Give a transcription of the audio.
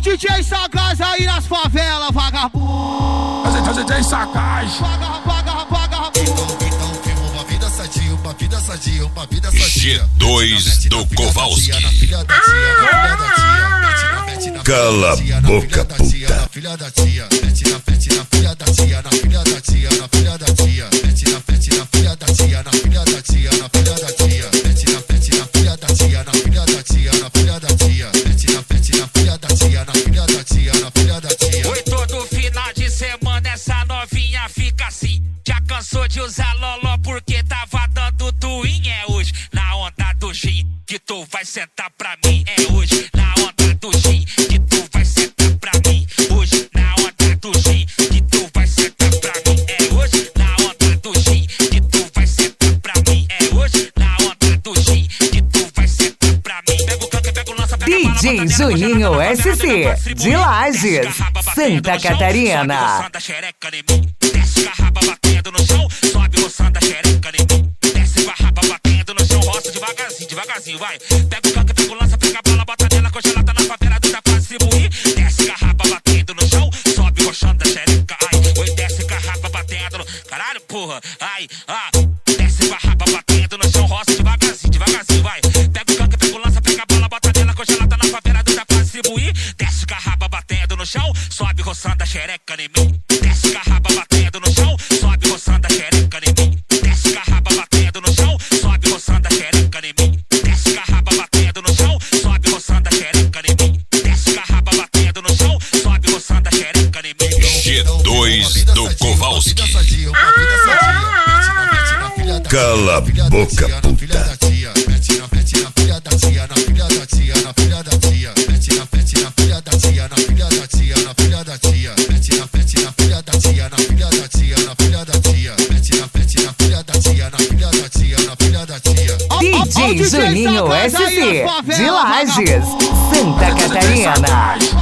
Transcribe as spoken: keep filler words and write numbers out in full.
D J Sagaz aí nas favelas, vagabundo. D J Sagaz. Vaga, vaga, vaga. Então, então, firma uma vida sadia, uma vida sadia, uma vida sadia. G dois do Kowalski. Cala a boca, puta. Na filha da tia, mete na frente na filha da tia, na filha da tia, na filha da tia, mete na frente na filha da tia, na filha da tia, na filha da tia, mete na frente na filha da tia, na filha da tia, na filha da tia, mete na frente na filha da tia, na filha da tia, na filha da tia. Oi, todo final de semana essa novinha fica assim. Já cansou de usar loló porque tava dando twin. É hoje, na onda do gin, que tu vai sentar pra mim. É hoje, na onda do gin, que tu vai sentar pra mim. Hoje, na onda do gin, que tu vai sentar pra mim. É hoje, na onda do gin, que tu vai sentar pra mim. É hoje, na onda do gin, que tu vai sentar pra mim. Pega o canto, pega o lança, pega a bala, D J Juninho S C, de Lages, Santa Catarina. Desce a raba batendo no chão, sobe roçando a xereca em mim. Desce a raba batendo no chão, roça devagarzinho, devagarzinho, vai. Pega o canto, pega o lança, pega a bala, bota nela, congelada na favela, tu tá pra distribuir. Desce a raba batendo no chão, sobe roçando a xereca, ai. Oi, desce a raba batendo no... Caralho, porra, ai, ah. Desce a raba batendo no chão, roça devagarzinho, devagarzinho, vai. Pega o canto, pega o lança, pega a bala, bota nela, congelada na favela, tu tá pra distribuir. Desce a raba batendo no chão, sobe roçando a xereca em mim. Desce a raba batendo no chão, sobe roçando a xereca em mim. Desce a raba batendo no chão, sobe roçando a xereca em mim. Desce a raba batendo no chão, sobe roçando a xereca em mim. Desce a raba batendo no chão, sobe roçando a xereca em mim. G dois do Kowalski. Cala a boca, puta. Mete na frente na filha da tia, na filha da tia, na filha da tia. Mete na frente na filha da tia, na filha da tia, na filha da tia. Mete na frente na filha da tia, na filha da tia, na filha da tia. Mete na frente na filha da tia, na filha da tia, na filha da tia. D J Juninho S C, de Lages, Santa Catarina.